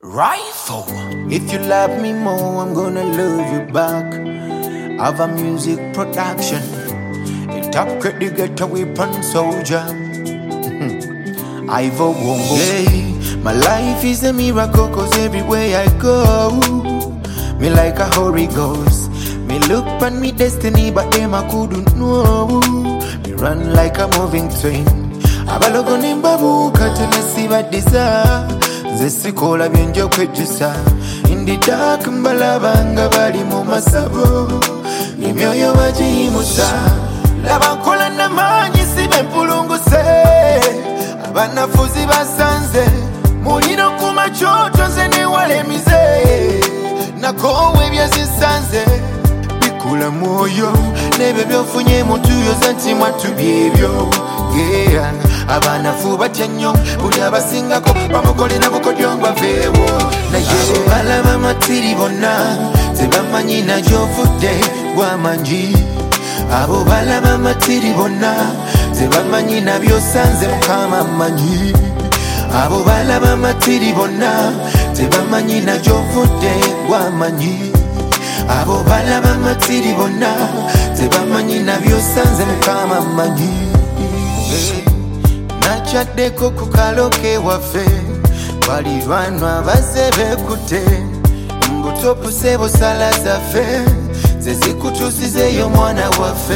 Rifle. If you love me more, I'm gonna love you back. Have a music production. A top credit get a weapon soldier. Ivo Wongo. Hey, my life is a miracle cause everywhere I go, me like a Holy Ghost. Me look on me destiny but them I couldn't know. Me run like a moving train. Abalogo nimbabu katenesi badisa. Zesikola byenjo kwejusa. In the dark mbalabanga bali mu masabo. Emyoyo bagiyimusa. Labankola namanyi sibe mpulunguse. Abanafuzi basanze. Mulino kumachoto nze newalemize. Nakowe byezisanze. Bikula mwoyo. Nebe byofunye mutuyo zanti mwatu byebyo. Yeah, abanafu batya nnyo buli abasingako bamukolera bukodyo baveewo naye balaba matiri bonna tebamanyi nagyovudde gwamangi. Abo balaba matiri bonna tebamanyi nabyosanze mukama manyi. Abo balaba matiri bonna tebamanyi nagyovudde gwamanyi. Abo balaba matiri bonna tebamanyi nabyosanze mukama manyi. Nachaddeko ku kaloke waffe balirwanwa bazze beekutte mbutopu sebo sala zaffe ze zikutuusizeeyo mwana waffe.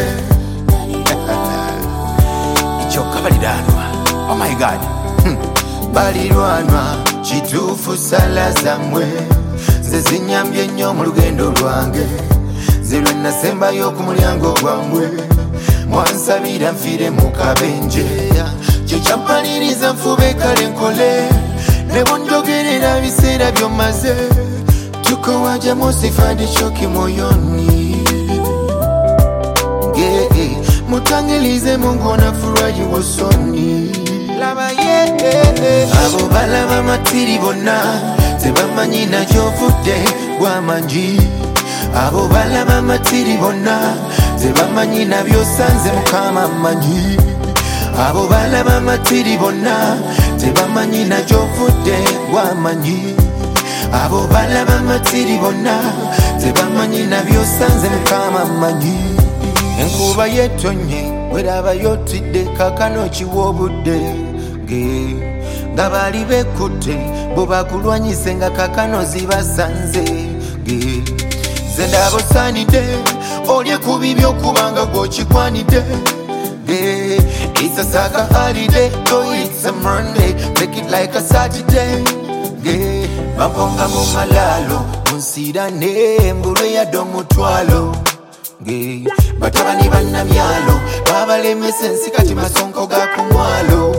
Kyokka balirwanwa, oh my god. Balirwanwa kituufu sala zammwe ze zinyambye nnyo mu lugendo lwange ze lwe nasembayo ku mulyango gwammwe. Mwansabira nfiire mu kabenje kye kyampaliriza nfube kale nkole ne bunjogerera biseera by'omaze tukowaja musifadi choki moyoni. Mutangilize Mungu anafurahi usoni. Laba abo balaba matiri bonna tebamanyi nagyovudde gwamangi. Abo balaba matiri bonna tebamanyi nabyosanze mukama manyi. Abo balaba matiri bonna tebamanyi nagyovudde gwamanyi. Abo balaba matiri bonna tebamanyi nabyosanze mukama manyi. Enkuba yetonye weraba yotidde kakano kiwobudde nga bali bekutte bo bakulwanyise nga kakano zibasanze ze ndaba osaanidde olye ku bibyo kubanga gw'okikwanidde. It's a saga holiday, oh it's a Monday, take it like a Saturday. Bamponga mu malalo munsirane mbulwe yadde omutwalo. Batabani bannamyalo babalemesa ensi kati masonko ga ku mwalo.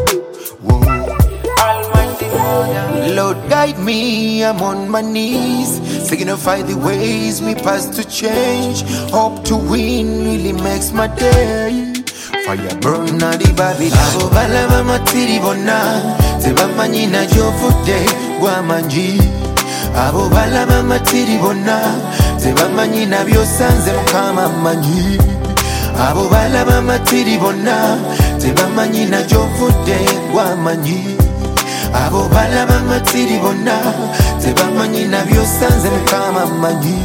Lord guide me, I'm on my knees, signify the ways we pass to change. Hope to win really makes my day. Fire burn na di Babylon. Abo balaba matiri bonna tebamanyi nagyovudde gwamangi. Abo balaba matiri bonna tebamanyi nabyosanze mukama manyi. Abo balaba matiri bonna tebamanyi nagyovudde gwamanyi. Abo balaba matiri bonna tebamanyi nabyosanze mukama manyi.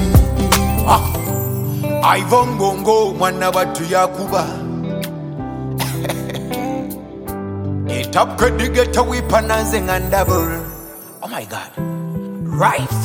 Ivo Ngongo mwana watu yakuba. Top credit get a weapon and double. Oh my god. Right.